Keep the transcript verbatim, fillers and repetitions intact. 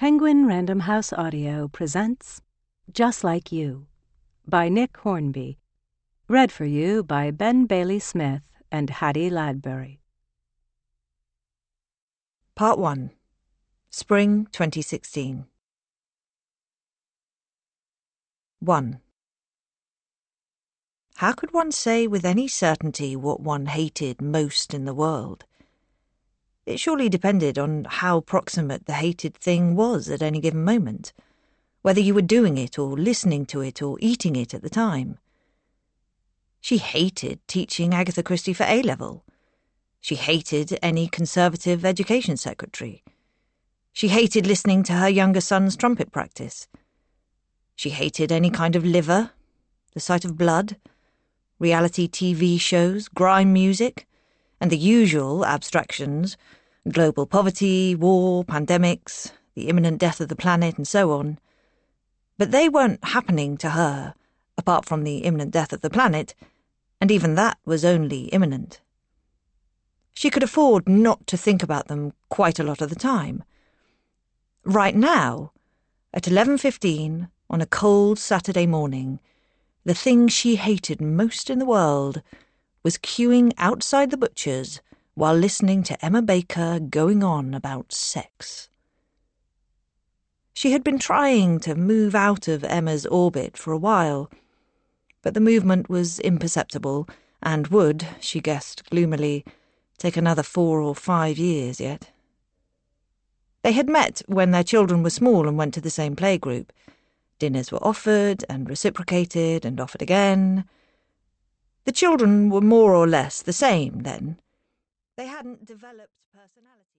Penguin Random House Audio presents Just Like You by Nick Hornby. Read for you by Ben Bailey Smith and Hattie Ladbury. Part one. Spring twenty sixteen. one. How could one say with any certainty what one hated most in the world? It surely depended on how proximate the hated thing was at any given moment, whether you were doing it or listening to it or eating it at the time. She hated teaching Agatha Christie for A-level. She hated any Conservative education secretary. She hated listening to her younger son's trumpet practice. She hated any kind of liver, the sight of blood, reality T V shows, grime music, and the usual abstractions, global poverty, war, pandemics, the imminent death of the planet, and so on. But they weren't happening to her, apart from the imminent death of the planet, and even that was only imminent. She could afford not to think about them quite a lot of the time. Right now, at eleven fifteen, on a cold Saturday morning, the thing she hated most in the world was queuing outside the butcher's while listening to Emma Baker going on about sex. She had been trying to move out of Emma's orbit for a while, but the movement was imperceptible and would, she guessed gloomily, take another four or five years yet. They had met when their children were small and went to the same playgroup. Dinners were offered and reciprocated and offered again. The children were more or less the same then. They hadn't developed personality.